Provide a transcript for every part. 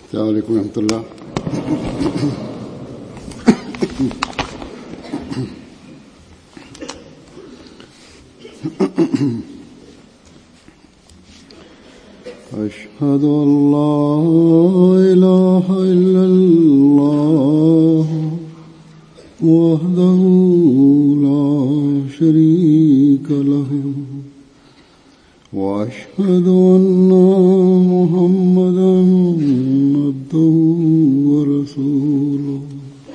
السلام عليكم ورحمة الله. أشهد أن لا إله إلا الله وحده لا شريك له وأشهد أن محمدا عبده ورسوله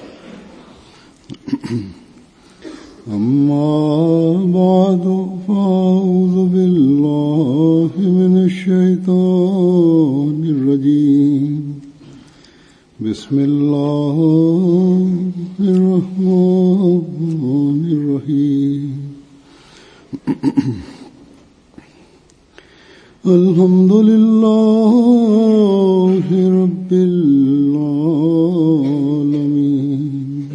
أما بعد فأعوذ بالله من الشيطان الرجيم بسم الله الرحمن الرحيم الحمد لله رب العالمين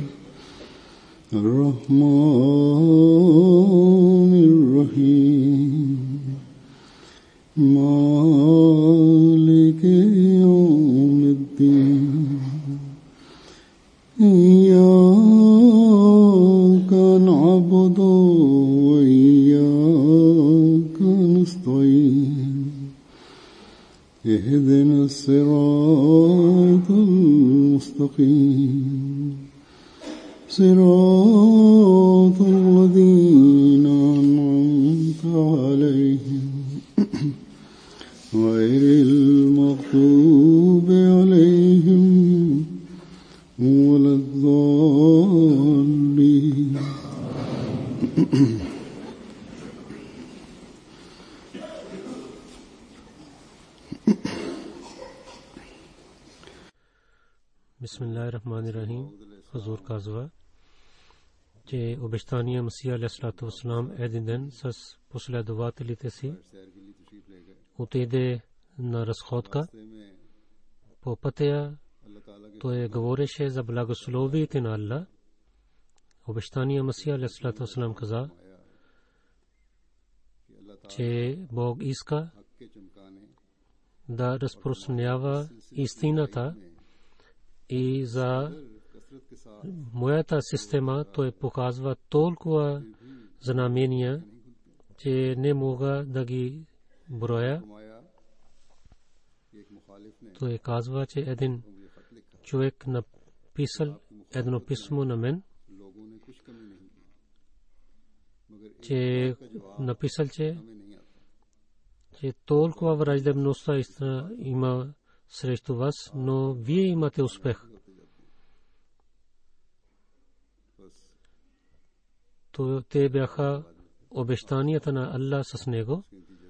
الرحمن الرحيم مالك يوم الدين إياك نعبد وإياك نستعين اهدنا الصراط المستقيم صراط الذين أنعمت عليهم غير المغضوب عليهم ولا الضالين. बिस्मिल्लाहिर्रहमानिर्रहीम। हुजूर का ज़वा че обещания Месия алейхиссалату вассалам един ден с последователите си отиде на разходка. По пътя той говореше за благословието на Аллах. Обещания Месия алейхиссалату вассалам каза, че Бог иска да разпространява истината и за моята система той показва толкова знамения, че не мога да ги броя. Той казва, че един човек написал едно писмо на мен, че написал, че толкова враждебността има срещу вас, но вие имате успех. Те бяха обещанията на Аллах с него.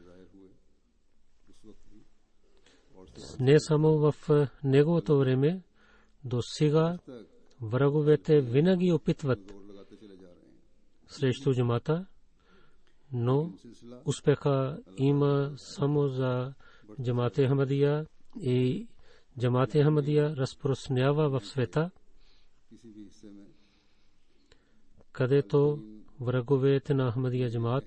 Не само в неговото време, до сега враговете винаги опитват срещу джамата, но успеха има само за джамат Ахмадия и джамат Ахмадия разпространява в света, където враговете на Ахмадия джамат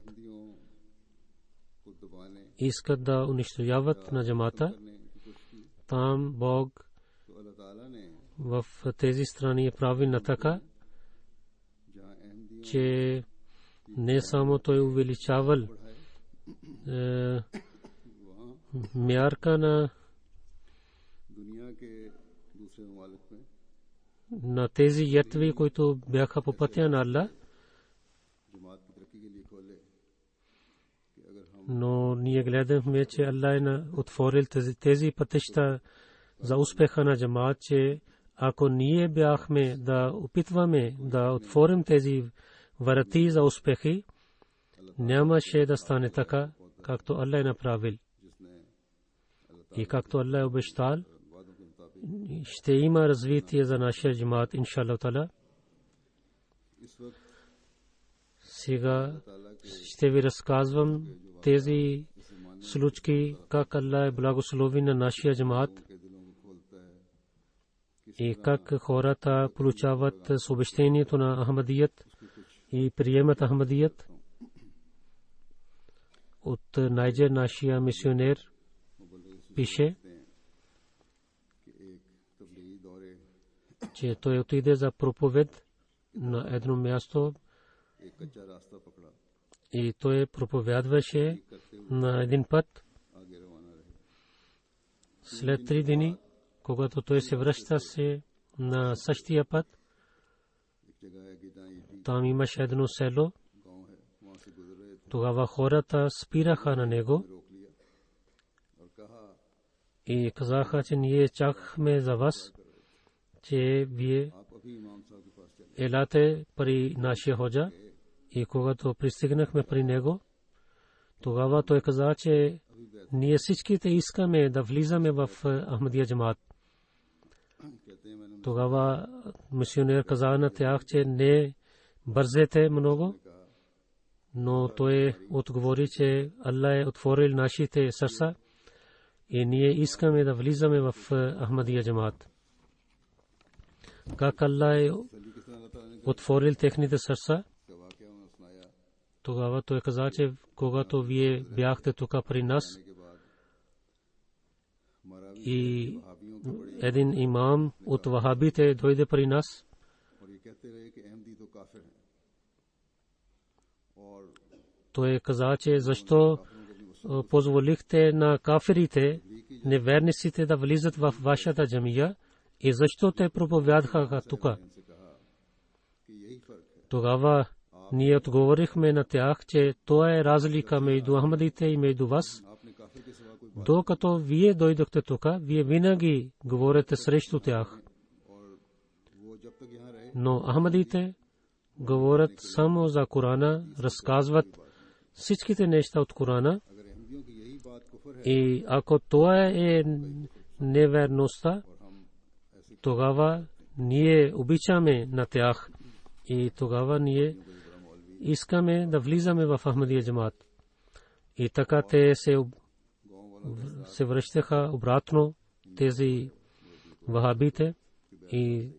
искат да унищожават на джамата. Там Бог в тези страни прави натака, че не само той увеличавал мярка на тези ятви, които бяха по пътя на Аллах, но ние гледахме, че Аллах е отворил тези пътища за успеха на джамат, че ако ние бяхме да опитваме да отворим тези врати за успехи, нямаше да стане така, както Аллах е направил. И както Аллах е обещал, ще има развитие за нашия джамат, иншаллах таала. Сега ще ви разказвам тези случки, как Аллах е благослови на нашия джамат и как хората получават съобщението на Ахмадият и приемат Ахмадият. от Найджер нашия мисионер пише, че той отиде за проповед на едно място и той проповядваше на един път. След 3 дни, когато той се връща се на същия път, там имаше едно село. Тогава хората спираха на него и казаха, че ние чакахме за вас, че вие елате при нашия ходжа. И когато пристигнахме при него, тогава той каза, че ние всичките искаме да влизаме в Ахмадия джамаат. Тогава мисионер каза на тях, че не бързете много, но той отговори, че Аллах е отворил нашите сърца и ние искаме да влизаме в Ахмадия джамаат. Как Аллах е отворил техните сърца? Тогава той каза, че когато вие бяхте тук при нас и един имам от вахабите дойде при нас, той каза, че защо позволихте на кафирите, неверниците да влизат в вашата джамия и защо те проповядваха тук. Тогава ние отговорихме на тях, че това е разлика между Ахмадите и между вас. Докато вие дойдохте тук, вие винаги говорите срещу тях. Но Ахмадите говорят само за Корана, разказват всичките неща от Корана. И ако това е неверността, тогава ние обичаме на тях и тогава ние искаме да влизаме в Ахмадия джамаат. И така те се връщаха обратно, тези вахабите, и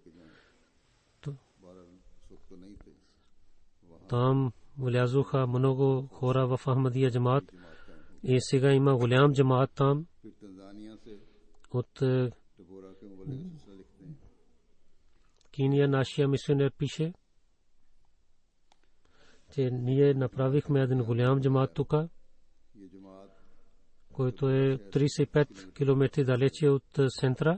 там влязоха много хора в Ахмадия джамаат и сега има голям джамаат там. От Кения нашия мисионер пише, че ние направихме един голям джамаат тук, който е 35 км далече от центъра.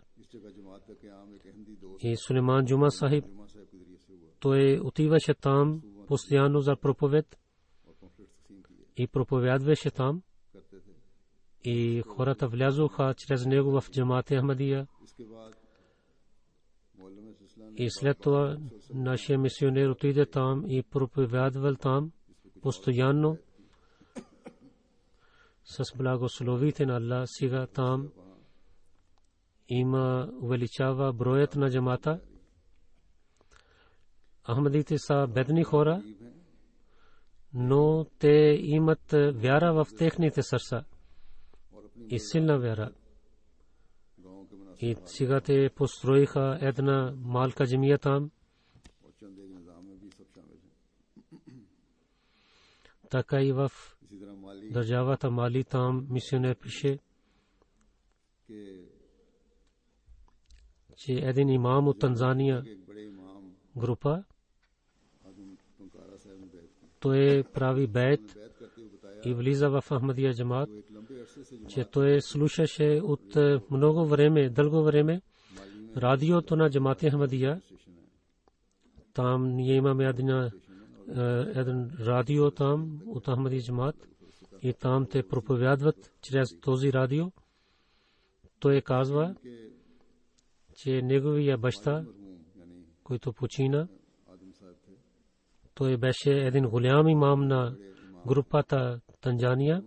И Сулейман Джума Сахиб, той отиваше там постоянно за проповед и проповядваше там. И хората влязоха чрез него в джамаат Ахмадия. И след това нашия мисионер отиде там и проповядвал там постоянно с благословите на Аллах. Сега там има увеличава броят на джамаата. Ахмадите са бедни хора, но те имат вяра в техните сърца и силна вяра. И сега те построиха една малка джамия там. Така и в държавата Мали там мисионер пише, че един имам от Танзания група, той прави бейт и влиза в Ахмадия джамаат, че той слушаше от много време, дълго време радиото на джамаат Ахмадия. Там ние имаме един радио там от Ахмадия джамаат и там те проповядват чрез този радио. Той казва, че неговия баща, който почина, той беше един голям имам на групата Танзания.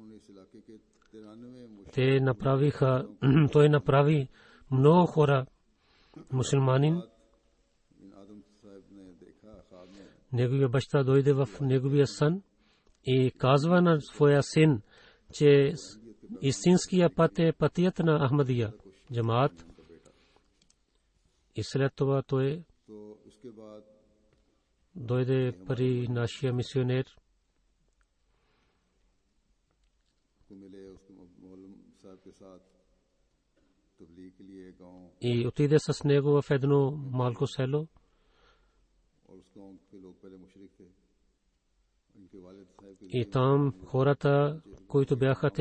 Те направиха, той направи много хора мусулманин. Неговия баща дойде в неговия сън и казва на своя син, че истинския път е пътят на Ахмадия джамаат. И след това той дойде при нашия мисионер. и отиде с него в едно малко село. И там хората, които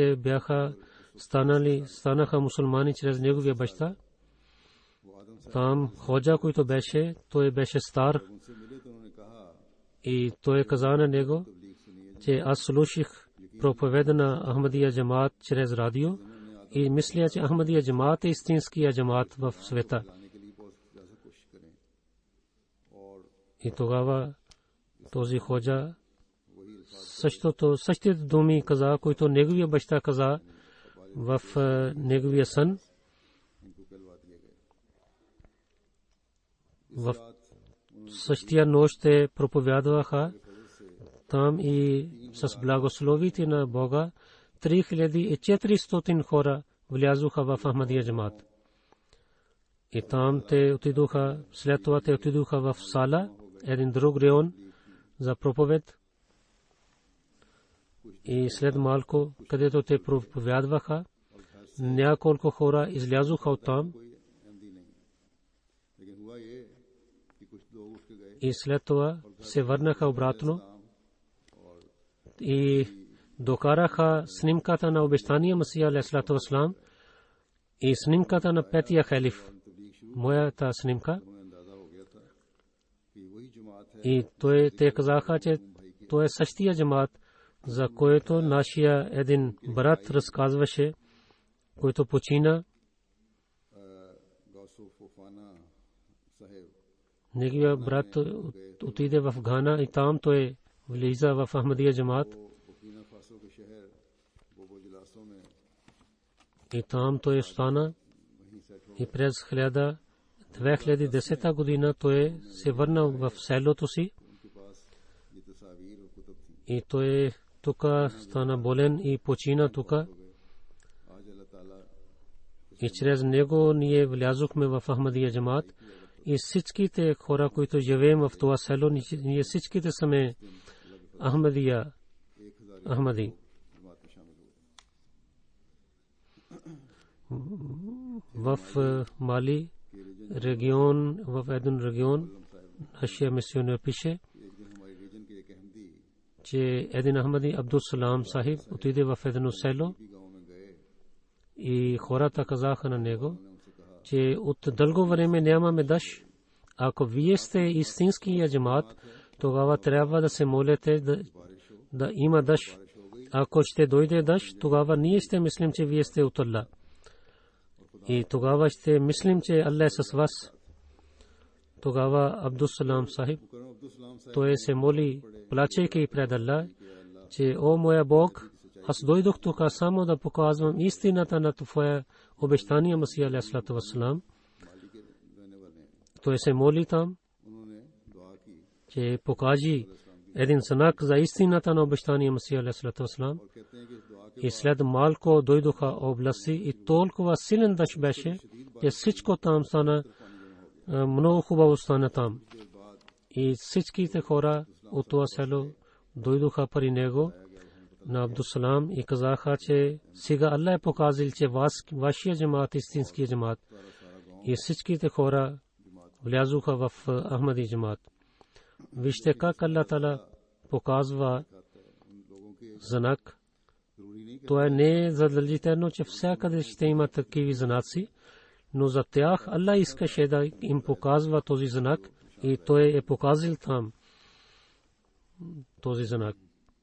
станаха мусулмани чрез неговия баща. Там ходжа, който той беше стар, и той каза на него, че аз слушах проповеда на Ахмадия джамаат чрез радио и мисля, че Ахмадия джамаат е истинския джамаат в света. И тогава този ходжа същите думи каза, които неговия баща каза в неговия сън. В същия нощ те проповядваха там и с благословите на Бога 3400 хора влязоха в Ахмадия джамаат. И там те отидоха, след това те отидоха в Сала, един друг район, за проповед. И след малко, където те проповядваха, няколко хора излязоха от там. И след това се върнаха обратно и докараха снимката на обещания Масия алейхиссалату вассалам и снимката на петия халиф, моята снимка. И те казаха, че той е същия джамаат, за който нашия един брат разказваше, който почина. Неговия брат отиде в Гана и там той влиза в Ахмадия джамаат. И там той стана и през 2010 година той се върна в селото си. И той тук стана болен и почина тук. И чрез него ние влязохме в Ахмадия джамаат. И всичките хора, които живеем в това село, ние всичките сме Ахмади. В Мали регион, в един регион, нашия мисионер пише, че един Ахмади Абдул Салам Сахиб отиде в едно село и хората казаха на него, че от дълго време нямаме дъжд. Ако вие сте истинския джамаат, тогава трябва да се молите да има дъжд. Ако ще дойде дъжд, тогава ние ще мислим, че вие сте от Аллах. И тогава ще мислим, че Аллах е с вас. Тогава Абдул Салам Сахиб, той се моли, плачейки пред Аллах, че о моя Бог, аз дойдох тук само да показвам истината на твоя обещание Масия алейхиссалату вассалам. Той се моли там, че покажи един знак за истината на обещание Масия алейхиссалату вассалам. И след малко дойдоха области и толкова силен дъжд беше, че всичко там стана, много хубаво стана там. И всичките хора от това село дойдоха при него на Абдул Салам и казаха, че сега Аллах е показал, че вашия джамаат е истинския джамаат. И всичките хора влязоха в Ахмади джамаат. Вижте как Аллах Таала показва знак. Това не е задължително, че всякъде ще има такива знаци, но за тях Аллах искаше да им показва този знак и той е показал там този знак.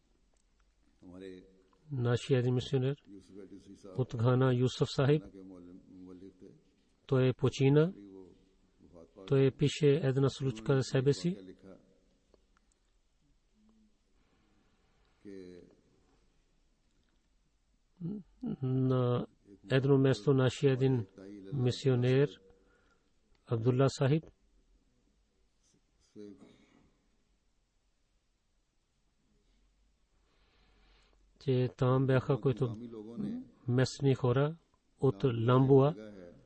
Нашия един мисионер от Гана Юсуф Сахиб, той почина. Той пише една случка за себе си. На едно место нашия един мисионер Абдулла Сахиб че там бяха които местни хора от Ламбуа.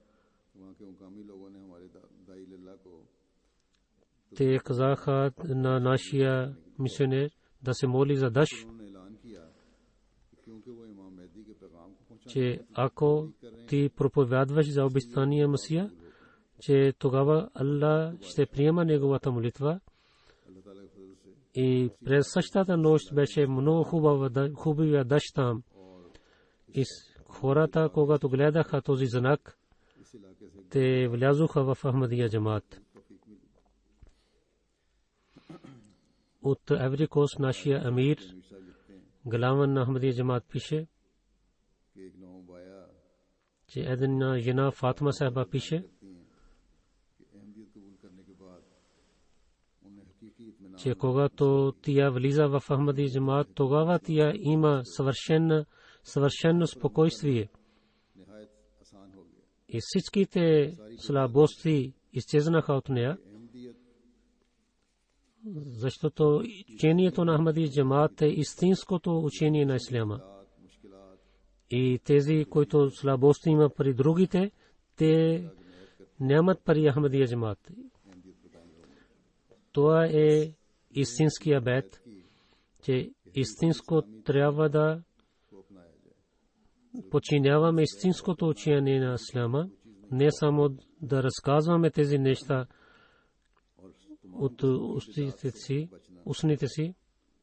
Те казаха на нашия мисионер да се моли за дъжд. че ако ти проповядваш за обещания Месия, че тогава Аллах ще приема неговата молитва. И през същата нощ беше много хубава дъжд там. И хората, когато гледаха този знак, те влязоха в Ахмадия джамаат. От Айвори Кост нашия амир, главен на Ахмадия джамаат, пише, че една жена Фатима Сахба пише, че когато тя влиза в Ахмадия джамаат, тогава тя има съвършено спокойствие. И всичките слабости изчезнаха от нея, защото учението на Ахмадия джамаат е истинското учение на исляма. И тези, които слабости има при другите, те нямат при Ахмадия джамаат. Това е истинския бед, че истинско трябва да подчиняваме истинското учение на исляма, не само да разказваме тези неща от устните си.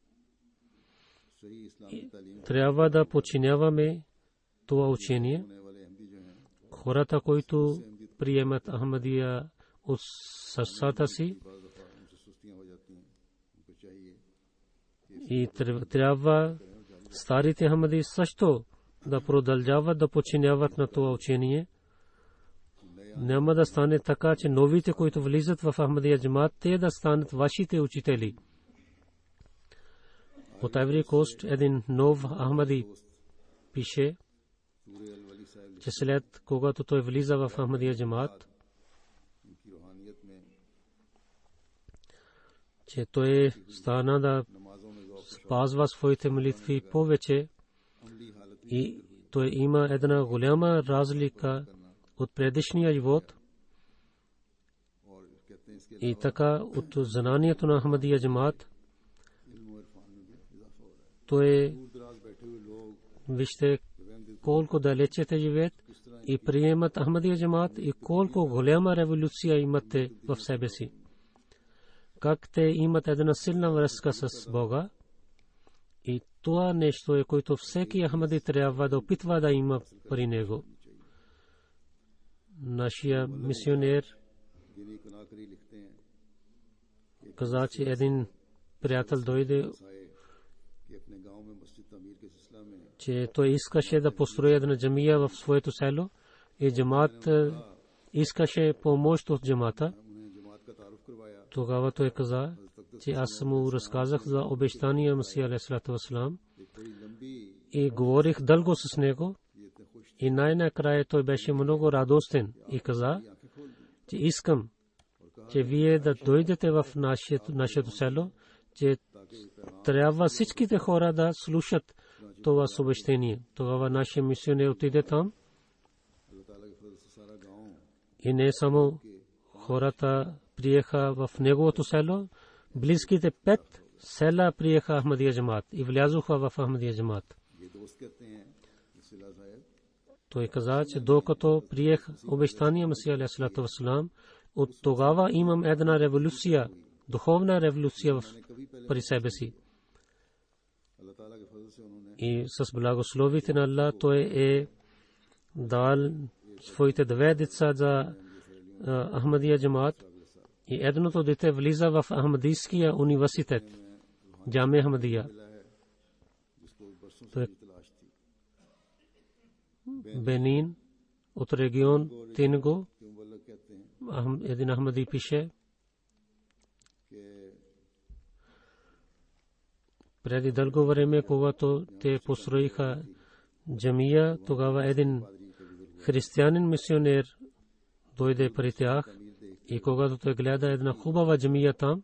Трябва да подчиняваме това учение. Хората, които приемат Ахмадия от сърцата си, и трябва старите Ахмади също да продължават да подчиняват на това учение. Няма да стане така, че новите, които влизат в Ахмадия джамаат, те да станат вашите учители. От Айвори Кост един нов Ахмади пише, че след когато той влиза в Ахмадия джамаат, че той стана да спазва своите молитви повече и той има една голяма разлика от предишния живот. И така от знанието на Ахмадия джамаат, той вижте колко далече те живеят и приемат Ахмадия джамаат и колко голяма революция имате в себе си. Как те имат една силна връзка с Бога. И това нещо е, което всеки Ахмади трябва да опитва да има при него. Нашия мисионер каза, че един приятел дойде, че той искаше да построи една джамия в своето село и джамаат искаше помощ от джамата. Тогава той каза, че аз му разказах за обещания Месия алейхиссалату вассалам и говорих дълго с него. И най-накрая той беше много радостен и каза, че искам, че вие да дойдете в нашето село, че трябва всичките хора да слушат това съобщение. Тогава нашия мисионер отиде там и не само хората приеха в неговото село, близките 5 села приеха Ахмадия джамаат и влязоха в Ахмадия джамаат. Той каза, че докато приех обещания Месия алейхиссалату вассалам, от тогава имам една революция, духовна революция при себе си. И с благословите на Аллах той е дал своите 2 деца за Ахмадия джамаат и едното дете влиза в Ахмадийския университет, Джаме Ахмадия. Бенин от регион Тинго, един Ахмади пише, преди дълго време, когато те построиха джамия, тогава един християнин мисионер дойде при тях и когато той гледа една хубава джамия там,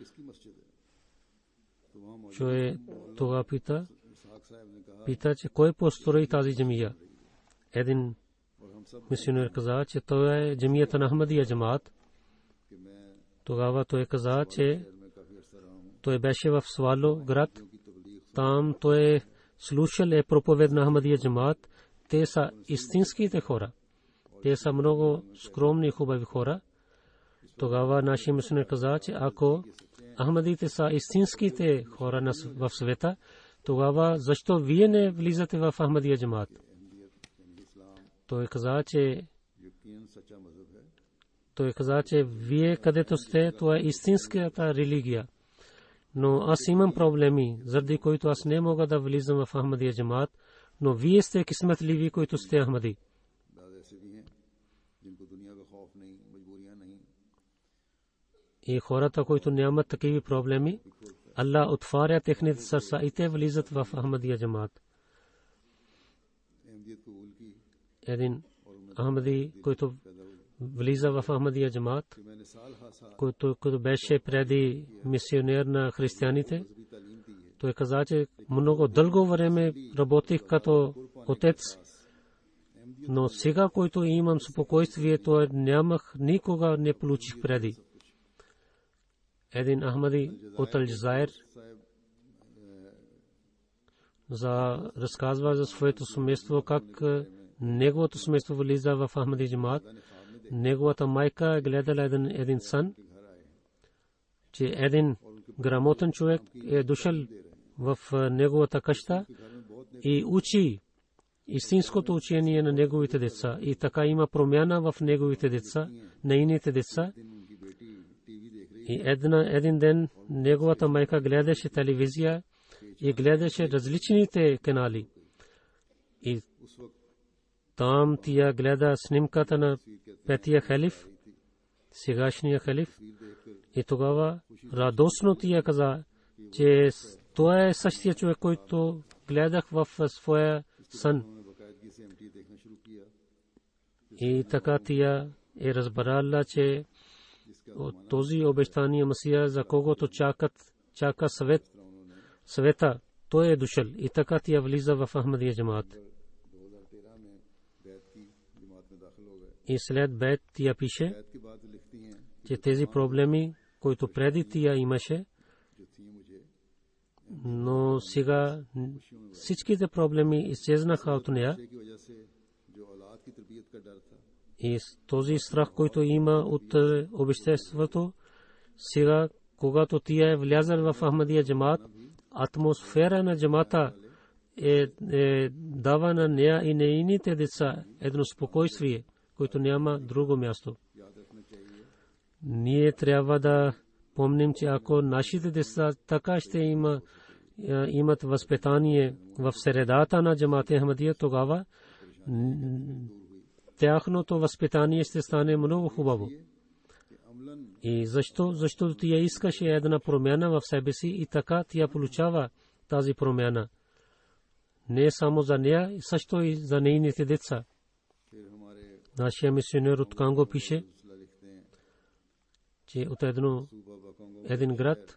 чуе това пита, че кой построи тази джамия. Един мисионер каза, че това е джамията на Ахмадия джамаат. Тогава той каза, че той беше в Свало град. Там той слушал проповед на Ахмадия джамаат те са истинските хора. Те са много скромни и хубави хора. Тогава нашия мисионер каза, че ако Ахмадите са истинските хора в света, тогава защо вие не влизате в Ахмадия джамаат? Той каза, че вие където сте, това е истинската религия. Но аз имам проблеми, заради които аз не мога да влизам в Ахмадия джамаат, но вие сте късметливи, които сте Ахмади. И хората, които нямат такива проблеми, Аллах отваря техните сърца и те влизат в Ахмадия джамаат. Един Ахмади, който влиза в Ахмадия джамаат, който беше преди мисионер на християните, той каза, че много дълго време работих като отец, но сега, който имам спокойствие, то нямах, никога не получих преди. Един Ахмади от Алджазайр разказва за своето семейство, как неговото семейство влиза в Ахмади джамаат. Неговата майка е гледала един сън, че един грамотен човек е дошъл в неговата къща и учи истинското учение на неговите деца. И така има промяна в неговите деца, нейните деца. И един ден неговата майка гледаше телевизия и гледаше различните канали. И там тя гледа снимката на петия халиф, сегашния халиф. И тогава радостно тя каза, че това е същия човек, който гледах в своя сън. И така тя е разбрала, че от този обещания Масия, за когото чака света, той е дошъл. И така тя влиза в Ахмадия джамаат. И след бед тя пише, че тези проблеми, които преди тя имаше, но сега всичките проблеми изчезнаха от нея. И този страх, който има от обществото, сега, когато тя е влязъл в Ахмадия джамаат, атмосфера на джамаата дава на нея и нейните деца едно спокойствие, което няма друго място. Ние трябва да помним, че ако нашите деца така ще имат възпитание в средата на джамаат Ахмадия, тогава тяхното възпитание ще стане много хубаво. И защото тя искаше една промяна в себе си и така тя получава тази промяна. Не само за нея, също и за нейните деца. Нашия мисионер от Конго пише, че от един град,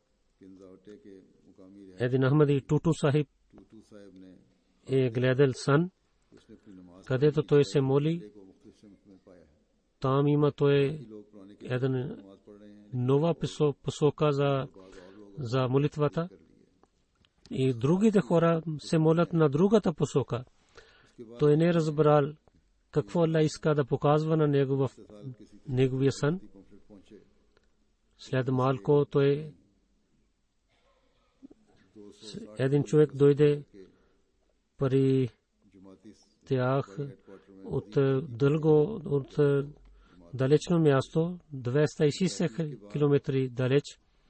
един Ахмади Туту Сахиб е гледал сън, където той се моли. Там има той една нова посока за молитвата. И другите хора се молят на другата посока. Той не е разбрал какво Аллах иска да показва на неговия сън. След малко той един човек дойде при тях от дълго, от далечно място, 260 километри далеч.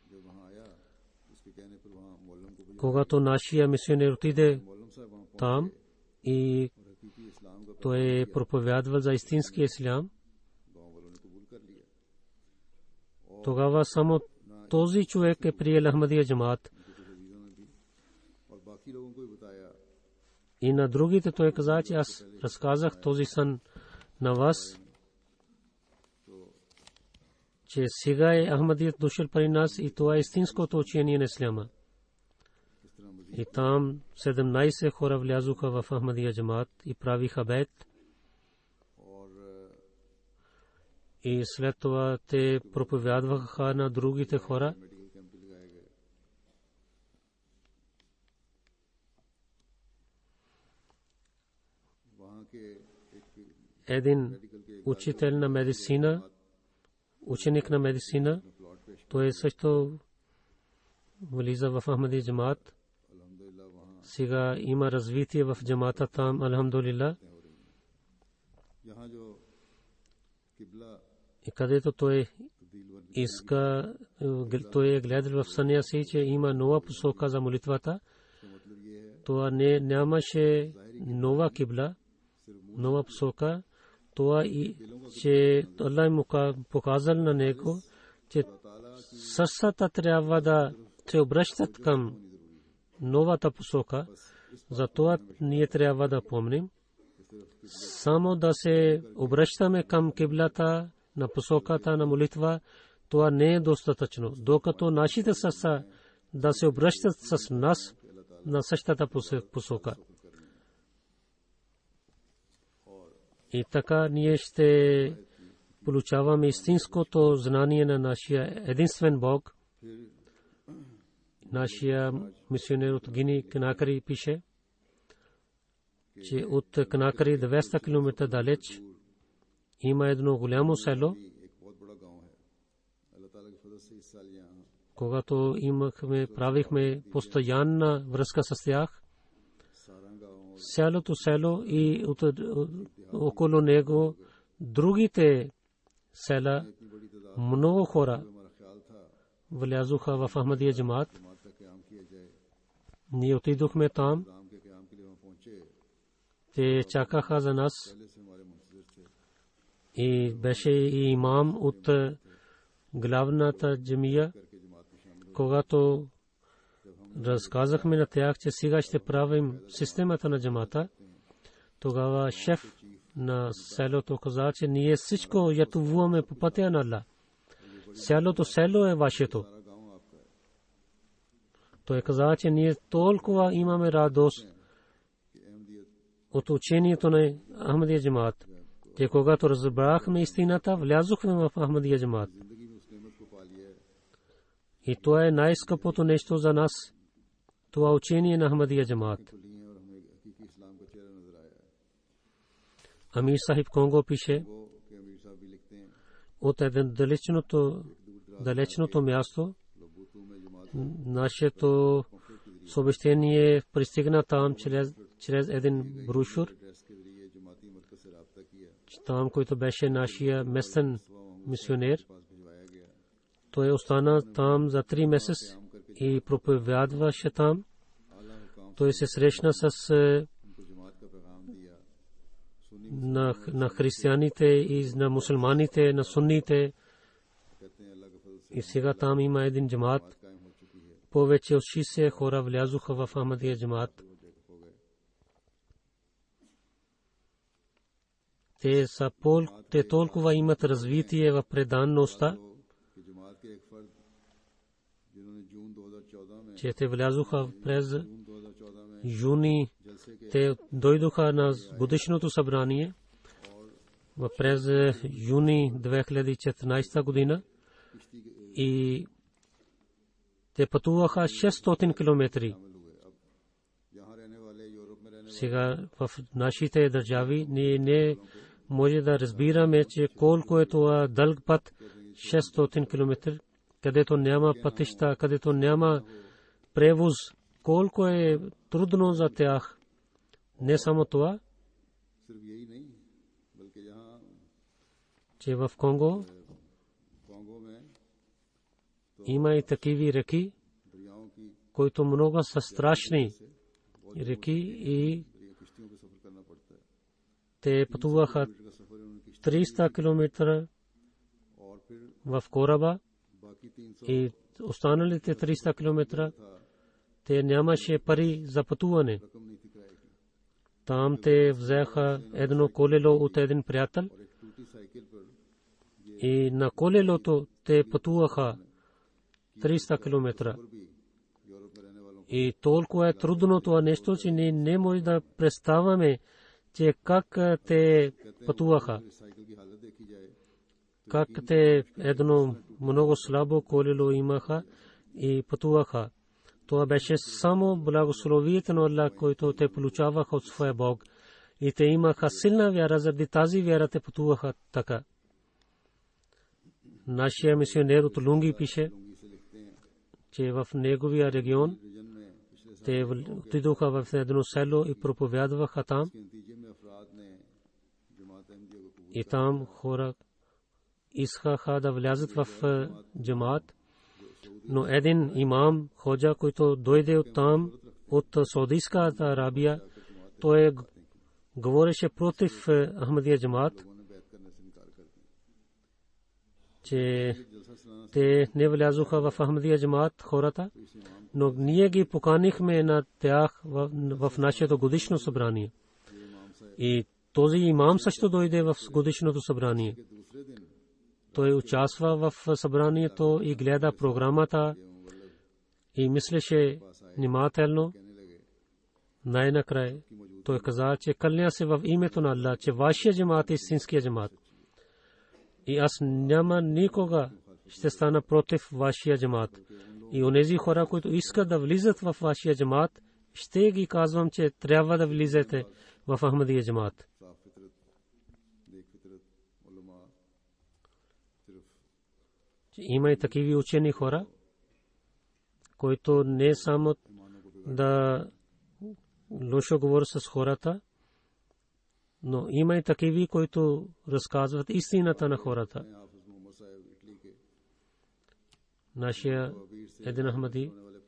Когато нашия мисионер отиде там и той е проповядвал за истинския ислям, тогава само този човек е приел Ахмадия джамаат. И на другите той каза, че аз разказах този сън на вас, че сега е Ахмадият дошъл при нас и това е истинското учение на исляма. И там 17 хора влязоха в Ахмадия джамаат и правиха бейт. И след това те проповядваха на другите хора. един учител на медицина, ученик на медицина, той също влиза в Ахмади джамаат. Сега има развитие в джамаата там, алхамдулилlah. И където той иска, той е гледал в съня си, че има нова посока за молитвата. Това нямаше нова кибла, нова посока. Това и че Аллах му показал на него, че сърцата трябва да се обръщат към новата посока. Затова ние трябва да помним, само да се обръщаме към киблата на посоката на молитва, това не е достатъчно. Докато нашите сърца да се обръщат с нас на същата посока. И така ние ще получаваме истинското знание на нашия единствен Бог. Нашия мисионер от Гини Канакари пише, че от Канакари 200 км далеч има едно голямо село. Когато правихме постоянна връзка с тях, село и около него другите села, много хора влязоха в Ахмадия джамаат. Ние отидохме там. Те чакаха за нас. И беше и имам от главната джамия. Когато разказахме на тях, че сега ще правим системата на джамата, тогава шеф на селото каза, че ние всичко ятуваме по пътя на Аллах. Село е вашето. Той каза, че ние толкова имаме радост от учението на Ахмадия джамаат, че когато разбрахме истината, влязохме в Ахмадия джамаат. И това е най-скъпото нещо за нас, това учение на Ахмадия джамаат. Амир Сахиб Конго пише, от един далечното място, нашето съобщение пристигна там чрез един брошур, там, който беше нашия местен мисионер. Той остана там за 3 месеца и проповядваше там. Той се срещна с на християните и на мусулманите, на сунните. И сега там има един джамаат. Повече от 60 хора влязоха в Ахмадия джамаат. Те толкова имат развитие в преданността, че те влязоха през юни. Те дойдоха на годишното събрание през юни 2014 година и те пътуваха 600 километри. Сега в нашите държави ние не може да разбираме, че колко е това дълъг път 600 км, където няма пътища, където няма превоз, колко е трудно за тях. Не само това, че в Конго има и такива реки, които много са страшни реки и те пътуваха 300 км в кораба и останалите 300 км те нямаше пари за пътуване. Там те взеха едно колело от един приятел и на колелото те пътуваха 300 км. И толкова е трудно това нещо, че ние не може да представяме, че как те пътуваха. Как те едно много слабо колело имаха и пътуваха. Това беше само благословието на Аллах, който те получаваха от своя Бог. и те имаха силна вяра, заради тази вяра те пътуваха така. Нашия мисионер от Лунги пише, че в неговия регион те отидоха в едно село и проповядваха там. И там хора искаха да влязат в джамаат. Но един имам ходжа, който дойде от там, от Саудийската Арабия, той говореше против Ахмадия джамаат, че те не влязоха в Ахмадия джамаат хората, но ние ги поканихме на тях в нашето годишно събрание. И този имам също дойде в годишното събрание. Той участва в събранието и гледа програмата и мислеше внимателно. Най-накрая той каза, че кълня се в името на Аллах, че вашия джамаат е истинския джамаат. И аз няма никога ще стана против вашия джамаат. И онези хора, които искат да влизат в вашия джамаат, ще ги казвам, че трябва да влизате в Ахмадия джамаат. Има и такива учени хора, които не само да лошо говорят с хората, но има и такива, които разказват истината на хората. Нашия един Ахмади,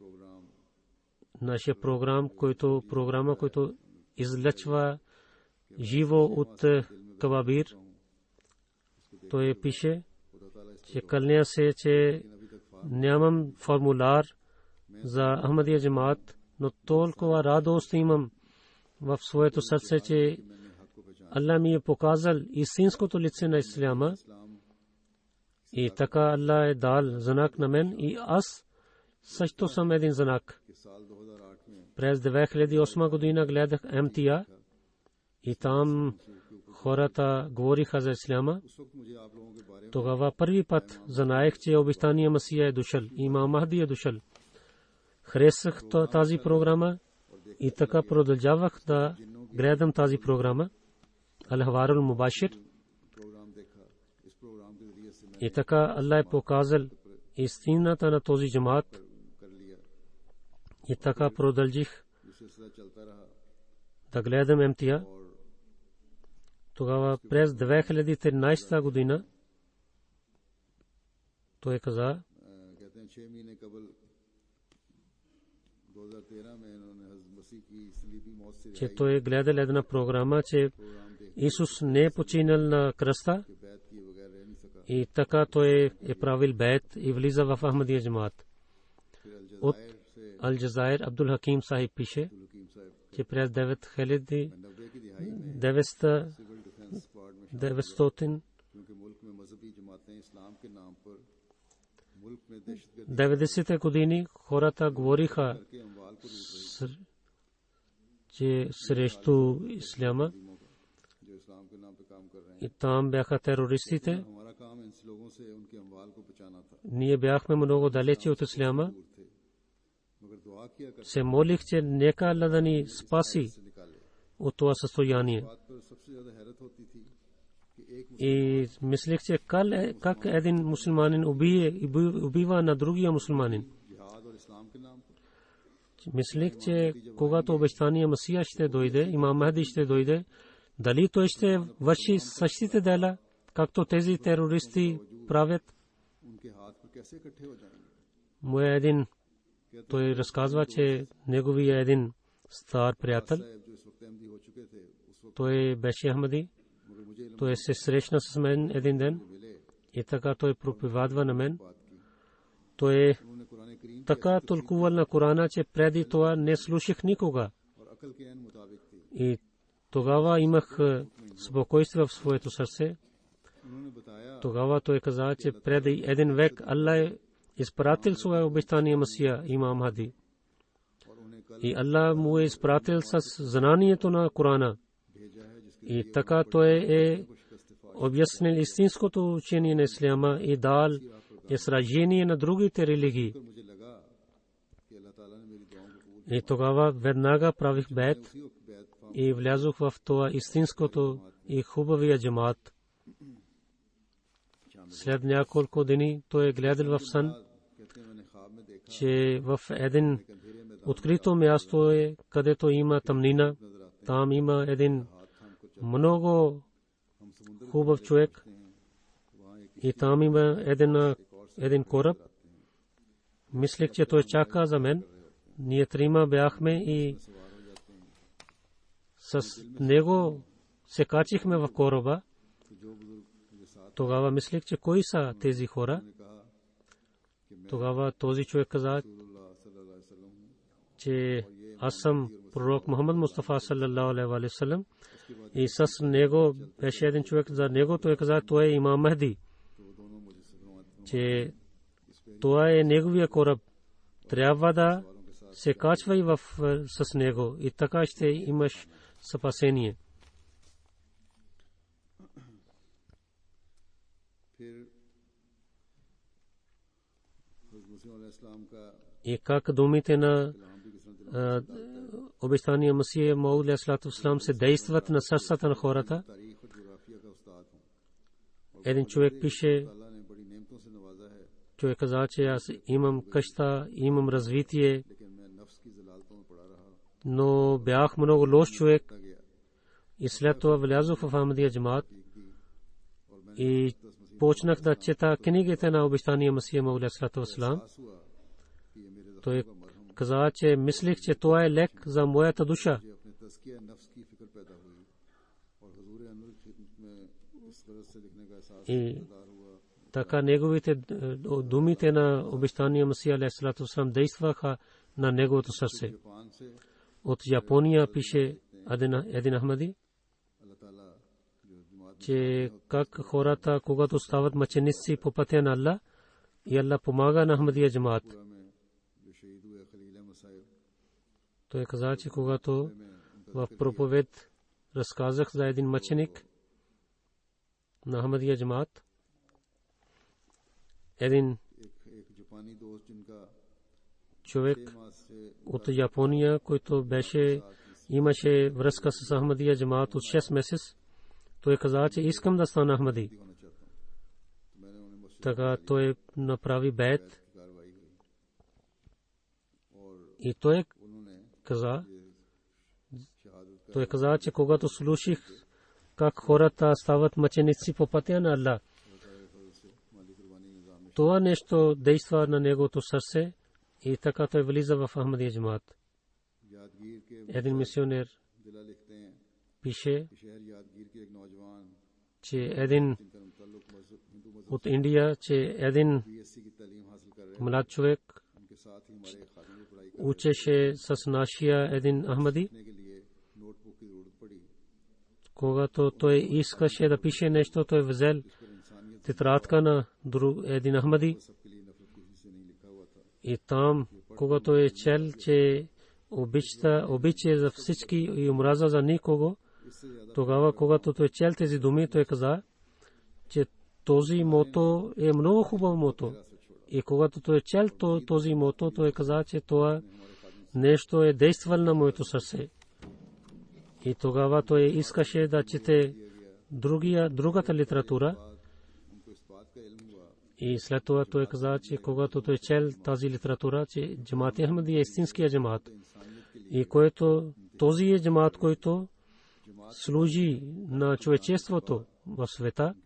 нашия програма, който излъчва живо от Кабабир, той пише, че кълня се, че нямам формуляр за Ахмадия джамаат, но толкова радост имам в своето сърце, че Аллах ми е показал истинското лице на исляма. И така Аллах е дал знак на мен и аз също съм един знак. През 2008 година гледах МТА и там хората говориха за исляма. Тогава първи път знаех, че обещания Масия е дошъл, имам Махди е дошъл. Харесах тази програма и така продължавах да гледам тази програма Ал-Хаварул Мубашир. И така Аллах е показал истината на този джамаат. И така продължих да гледам МТА. Тогава през 2013 година той каза, че той гледал една програма, че Исус не е починал на кръста и така той е правил бейт и влиза в Ахмадия джамаат. От Алджазайр Абдул Хаким Сахиб пише, че през 90-те години хората говориха, че срещу исляма и там бяха терористите. Ние бяхме много далече от исляма. Се молих, че нека Аллах да ни спаси от това състояние. И мислех, че как един мусулманин убива на другия мусулманин. Мислех, че когато обещания Масия ще дойде, имам Махди ще дойде, дали той ще върши същите дела, както тези терористи правят. Моя един, той разказва, че неговия един стар приятел, той беше Ахмади, той се срещна с мен един ден и така той проповядва на мен. Той така тълкувал на Корана, че преди това не слушах никога. И тогава имах спокойствие в своето сърце. Тогава той каза, че преди един век Аллах е изпратил своя обещания Масия имам Хади. И Аллах му е изпратил с знанието на Корана. И така той е обяснил истинското учение на исляма и дал изражение на другите религии. И тогава веднага правих бейт и влязох в това истинското и хубавия джамат. След няколко дни той е гледал в сън, че в един открито място е, където има тъмнина, там има един много хубав човек и там има един кораб. Мислех, че той чака за мен. Ние трима бяхме и с него се качихме в кораба. Тогава мислех, че кои са тези хора. Тогава този човек каза, че аз съм пророк Мухаммад Мустафа саллаллаху алейхи ва саллям и с него беше един човек, за него той каза, той е имам Мехди, че това е неговия кораб, трябва да се качва и с него и така ще имаш спасение. И как думите на обещания Масия Мауд алейхиссалату вассалам се действат на сърцата на хората. Един човек пише, човек каза, че аз имам къща, имам развитие, но бях много лош човек и след това влязох в Ахмадия джамат и почнах да чета книгите на обещания Масия Мауд алейхиссалату вассалам. Той каза, че мислих, че това е лек за моята душа. И така неговите думите на обещания Масия алейхиссалату вассалам действаха на неговото сърце. От Япония пише един Ахмади, че как хората, когато стават мъченици по пътя на Аллах, и Аллах помага на Ахмадия джамат. Той каза, че когато в проповед разказах за един мъченик на Ахмадия джамат, един човек от Япония, който имаше връзка с Ахмадия джамат от 6 месец, той каза, че искам да стана Ахмади. Така той направи бейт и той каза, че когато слушах как хората стават мъченици по пътя на Аллах, това нещо действа на неговото сърце и така той влиза в Ахмадия джамат. Един мисионер пише, че един от Индия, че един млад човек учеше с нашия един Ахмади. Когато той искаше да пише нещо, той взел тетрадка на един Ахмади и там, когато е чел, че обича за всички и омраза за никого, тогава, когато той чел тези думи, той каза, че този мото е много хубаво мото. И когато той чел този мото, той каза, че това нещо е действало на моето сърце. И тогава той искаше да чете другата литература. И след това той каза, че когато той чел тази литература, че джамат Ахмади е истинския джамат. И този е джамат, който служи на човечеството в света.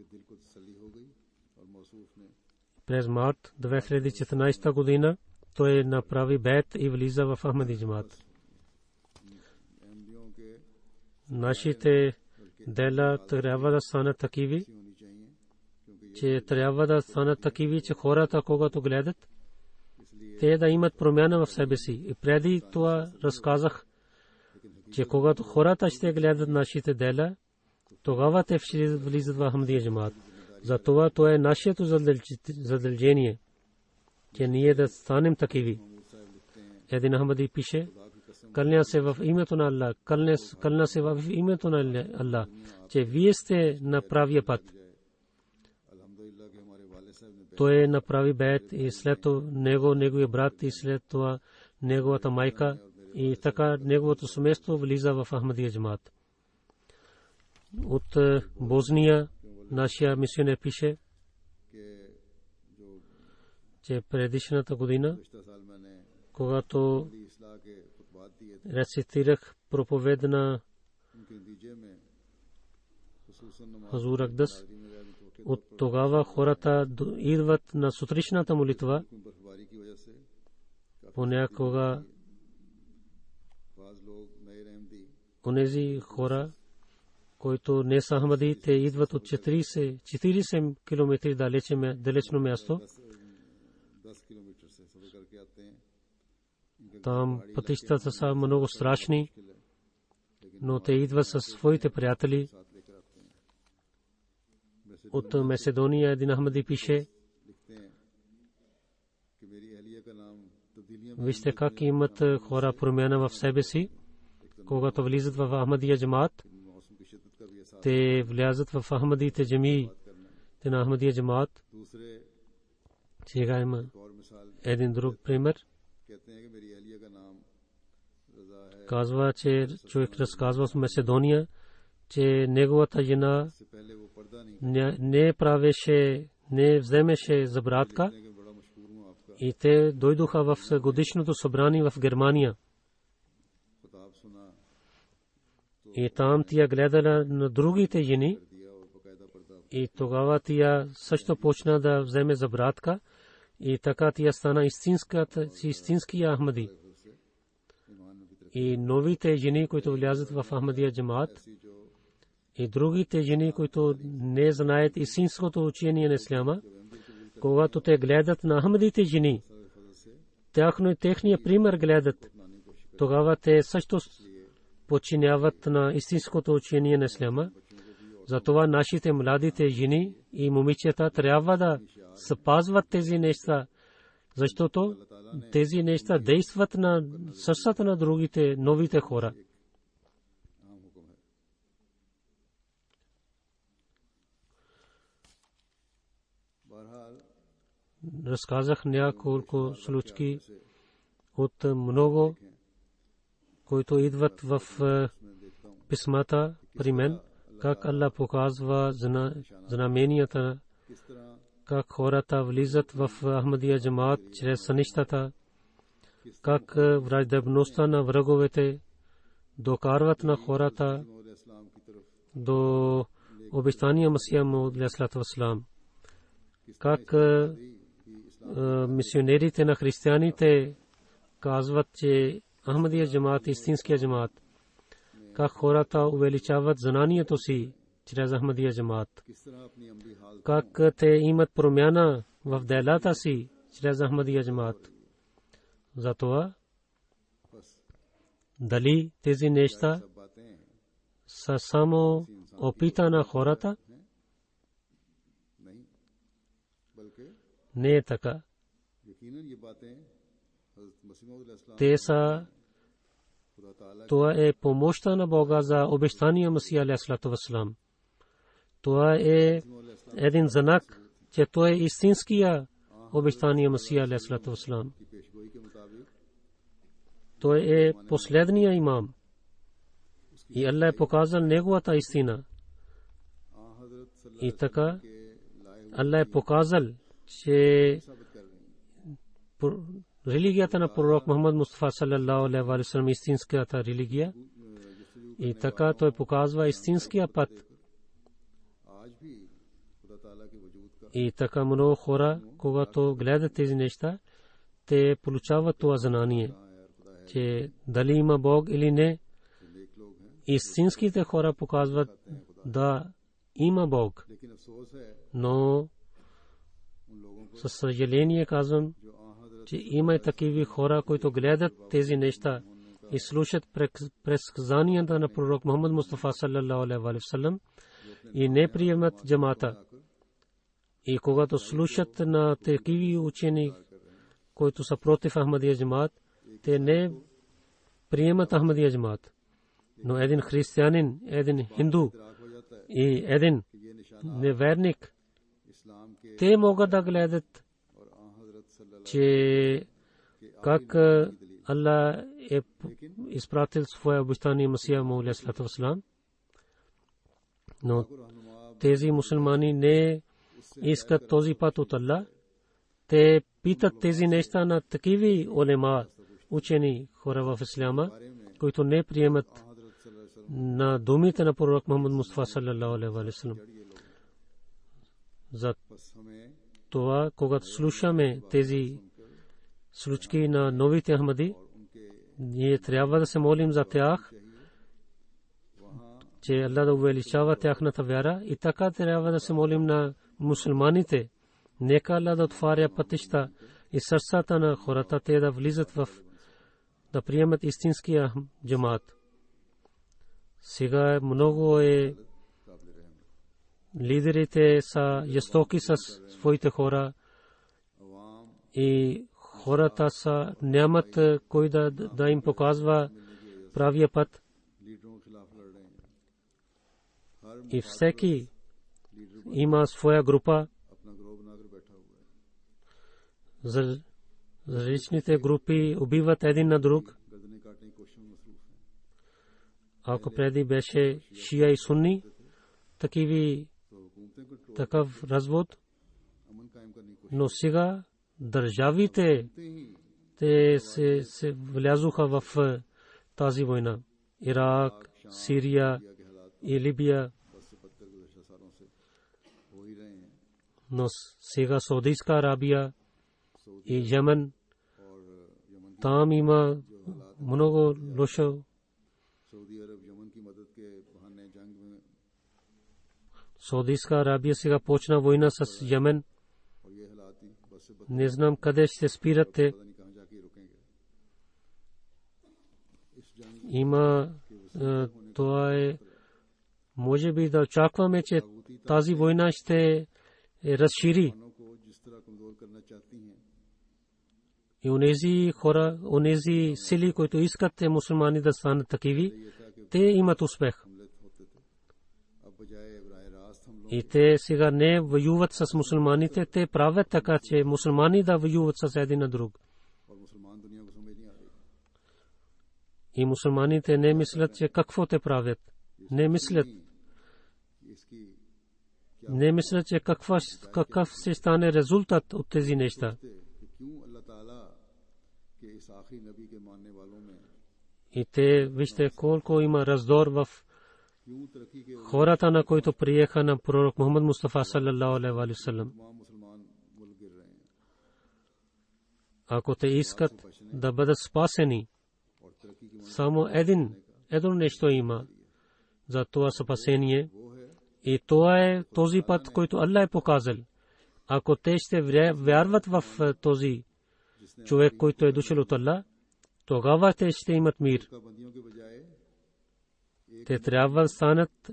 През март 2014 година той направи бейт и влиза в Ахмади джамат. Нашите дела трябва да станат такива, че хората, когато гледат, те да имат промяна в себе си. И преди това разказах, че когато хората ще гледат нашите дела, тогава те ще влизат в Ахмадия джамат. Затова това е нашето задължение, че ние да станем такиви. Един Ахмади пише, кълня се в името на Аллах, кълня се в името на Аллах, че вие сте на правия път. Той направи бейт и след това неговия брат и след това неговата майка и така неговото семейство влиза в Ахмадия джамаат. От Босния нашия мисионер пише, че предишната година, когато рецитирах проповед на Хазур Агдас, от тогава хората идват на сутричната молитва. Понякога онези хора, които не са Ахмади, те идват от 40 км далечно място. Там пътищата са много страшни, но те идват със своите приятели. От Македония един Ахмади пише, вижте как имат хора промяна в себе си, когато влизат в Ахмадия джамаат. Те влязат в Ахмадите джамии, те на Ахмадия джамаат. Сега има един друг пример. Казва, че човек разказва в Македония, че неговата жена не правеше, не вземеше за братка и те дойдоха в годишното събрание в Германия. И там тя гледала на другите жени и тогава тя също почна да вземе за братка и така тя стана истинския Ахмади. И новите жени, които влязат в Ахмадия джамаат, и другите жени, които не знаят истинското учение на исляма, когато те гледат на Ахмадите жени, техния пример гледат, тогава те също подчиняват на истинското учение на исляма. Затова нашите младите жени и момичета трябва да спазват тези неща, защото тези неща действат на сърцата на другите новите хора. Разказах няколко случаи от много, които идват в писмата при мен, как Аллах показва знаменията, как хората влизат в Ахмадия джамаат чрез сънищата, как враждебността на враговете докарват на хората до обещания Масия Мауд алейхи салам, как мисионерите на християните казват, че Ахмадия джамаат е истинския джамаат, как хората увеличават знанието си чрез Ахмадия джамаат, как те имат промяна в делата си чрез Ахмадия джамаат. Затова дали тези неща са само опита на хората? Не е така. Те са, това е помощта на Бога за обещания Масия алейхи салам. Това е един знак, че той е истинския обещания Масия алейхи салам. Той е последния имам и Аллах е показал неговата истина. И така Аллах е показал, че религията на пророк Мухаммад Мустафа саллаллаху алейхи ва саллям е истинската религия. И така той показва истинския път. И така много хора, когато гледат тези неща, те получават това знание, че дали има Бог или не. Истинските хора показват да има Бог. Но със съжаление казвам, че има и такива хора, които гледат тези неща и слушат предсказанията на пророк Мухаммад Мустафа саллаллаху алейхи ва саллям и не приемат джамата. И когато слушат на такива учени, които са против Ахмадия джамаат, те не приемат Ахмадия джамаат. Но един християнин, един хинду и един неверник, те могат да гледат, че как Allah е изпратил своя обещания Масия Мауд алейхи вассалам. Но тези мусулмани не искат този път от Allah. Те питат тези неща на такива улема, учени хора в исляма, които не приемат на думите на пророк Мухаммад Мустафа саллаллаху алейхи ва саллям. За това, когато слушаме тези случки на новите Ахмади, ние трябва да се молим за тях, че Allah да увеличава тяхната вяра, и така трябва да се молим на мусулманите. Нека Allah да отваря пътища и сърцата на хората, те да влизат да приемат истинския джамаат. Сега много лидерите са жестоки с своите хора и хората нямат кой да им показва правия път. И всеки има своя група. За различните групи убиват един на друг. Ако преди беше шия и сунни, такъв развод, но сега държавите те се влязоха в тази война. Ирак, Сирия и Либия. Но сега Саудитска Арабия и Йемен, там има много лошо. Саудитска Арабия сега почна война с Йемен. Не знам къде ще спират те. Има това може би да очакваме, че тази война ще разшири. И онези хора, онези сили, които искат мусулмани да станат такиви, те имат успех. И те сега не воюват с мусулманите, те правят така, че мусулмани да воюват с един на друг. И мусулманите не мислят, че какво те правят. Не мислят, че какъв ще стане резултат от тези неща. И те, вижте колко има раздор в хората, на които приеха на пророк Мухаммад Мустафа саллаллаху алейхи ва саллям. Ако те искат да бъдат спасени, само едно нещо има за това спасение, и това е този път, който Allah е показал. Ако те ще вярват в този човек, който е дошъл от Allah, тогава те ще имат мир. Те трябва да станат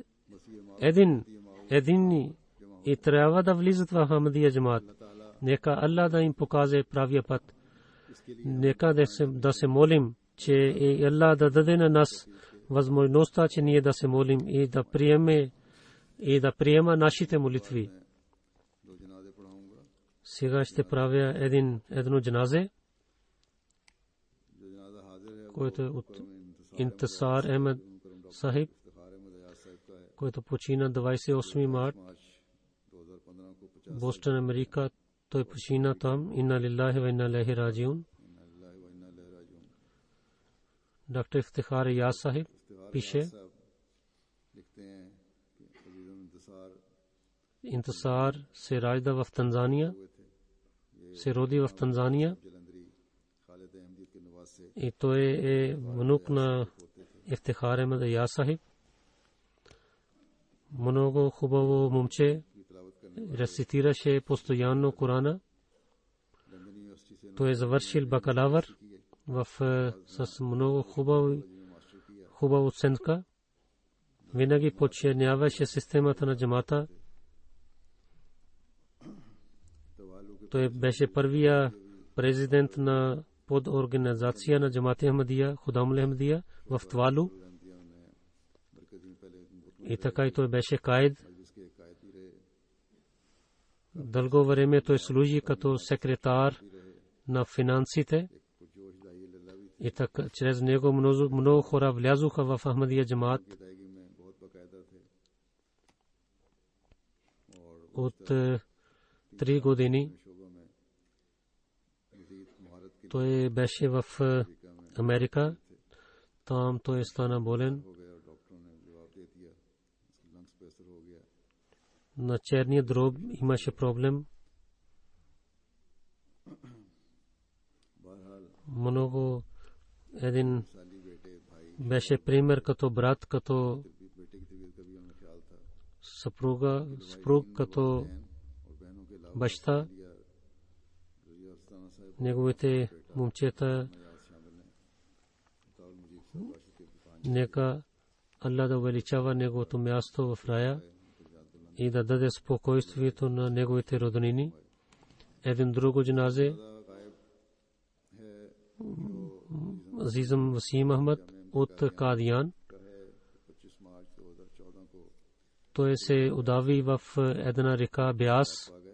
един и трябва да влизат в Ахмадия джамаат. Нека Allah да им покаже правия път. Нека да се молим, че Allah да даде на нас възможността, че ние да се молим и да приема нашите молитви. Сега ще правя едно джаназе, който е от Интисар Ахмед Сахиб, който почина 28 март, Бостън, Америка. Той почина там. Инна лиллахи ва инна илайхи раджиун. Доктор Ифтихар Яз Сахиб пише, Интисар се ражда в Танзания, се роди в Танзания, и той е внук на Ифтихар Ахмед Яз Сахиб. Много хубаво момче, рецитираше постоянно Корана. Той е завършил бакалавър с много хубава оценка. Винаги подчиняваше системата на джамата. Той беше първия президент на подорганизация на Джамат-и Ахмадия, Худам Ахмадия в Твалу. И така и той беше каид. Дълго време той служи като секретар на финансите И така чрез него много хора влязоха в Ахмадия джамаат. От 3 години той беше в Америка. Там той стана болен. На черния дроб имаше проблем. Много един беше пример като брат, като съпруг, като баща. Неговите момчета, нека Аллах да увеличава неговото място в рая и да даде спокойствието на неговите роднини. Един друго джаназе, Азизъм Васим Ахмад от Кадиян. Той се удави в една река Бяс.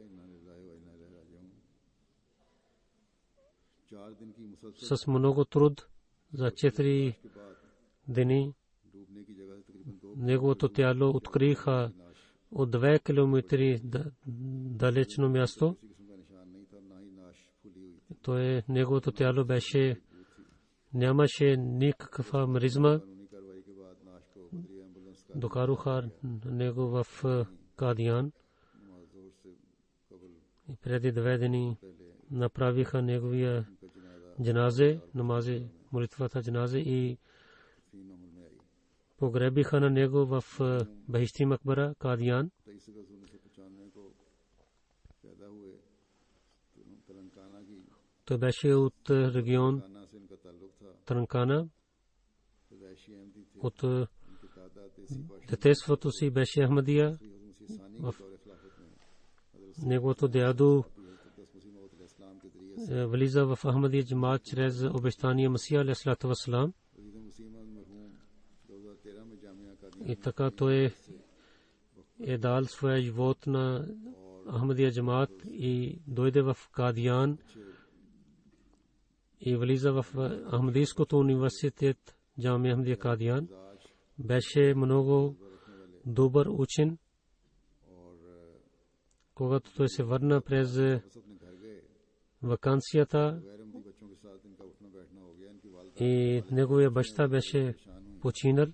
С много труд за 4 дни неговото тяло откриха от 2 километри далечно място. Неговото тяло беше, нямаше никаква миризма. Докаруха него в Кадиян. И преди 2 дни направиха неговия джаназе, намазе, молитвата джаназе и погребиха на него в Бахишти Макбара, Кадиян. Той беше от регион Транкана. От детството си беше Ахмадия. Неговото дядо влиза в Ахмадия джамаат чрез обещания Масия алейхиссалату вассалам. И така той е дал своя живот на Ахмадия джамаат и дойде в Кадиян и влиза в Ахмадийското университет Джамия Ахмадия Кадиян. Беше много добър учен. Когато той се върна през вакансията и неговия баща беше починал,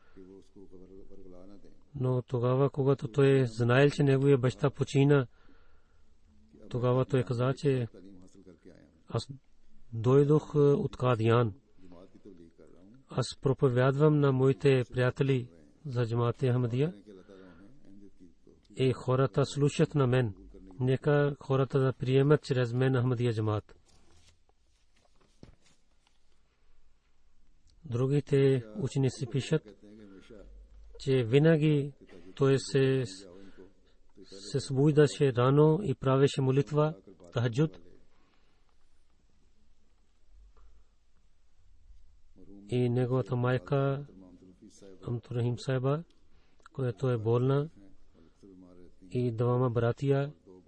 но тогава, когато той знаел, че неговия баща почина, тогава той каза, че аз дойдох от Кадиян. Аз проповядвам на моите приятели за джамаат Ахмадия и хората слушат на мен. Нека хората да приемат чрез мен Ахмадия джамаат. Другите ученици пишат, че винаги той се събуждаше рано и правеше молитва тахаджуд. И неговата майка Амтурахим Сайба, която е болна, и 2 братия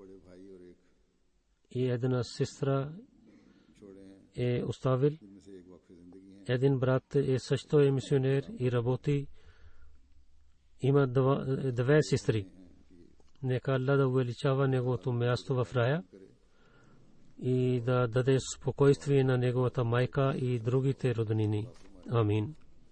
и една сестра е оставил. Един брат е също е мисионер и работи. Има 2 сестри. Нека Аллах да увеличава неговото място в рая и да даде спокойствие на неговата майка и другите роднини. Амин.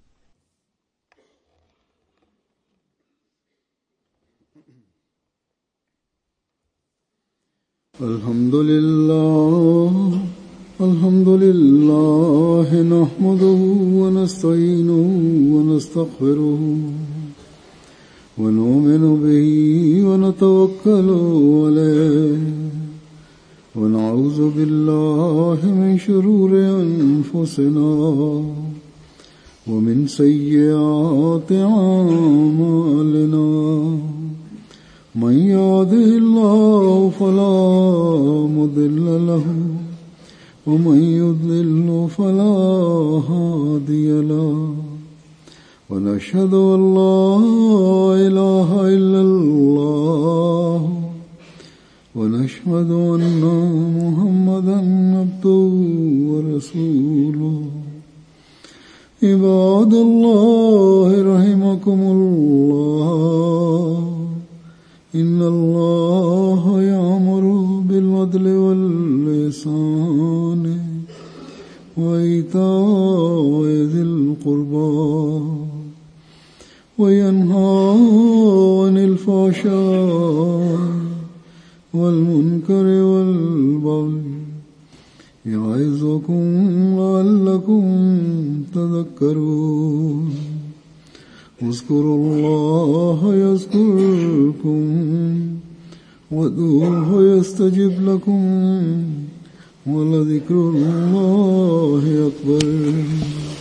Alhamdulillah nahmaduhu wa nasta'inuhu wa nastaghfiruhu wa nu'minu bihi wa natawakkalu alayhi wa na'udhu billahi min shururi anfusina wa min sayyiati a'malina. من يهده الله فلا مضل له ومن يضلل فلا هادي له ونشهد أن لا إله إلا الله ونشهد أن محمدا عبده ورسوله عباد الله رحمكم الله إن الله يأمر بالعدل والإحسان وإيتاء ذي القربى وينهى عن الفحشاء والمنكر والبغي يعظكم لعلكم تذكرون اذكروا الله يذكركم وادعوه يستجب لكم ولذكر الله أكبر.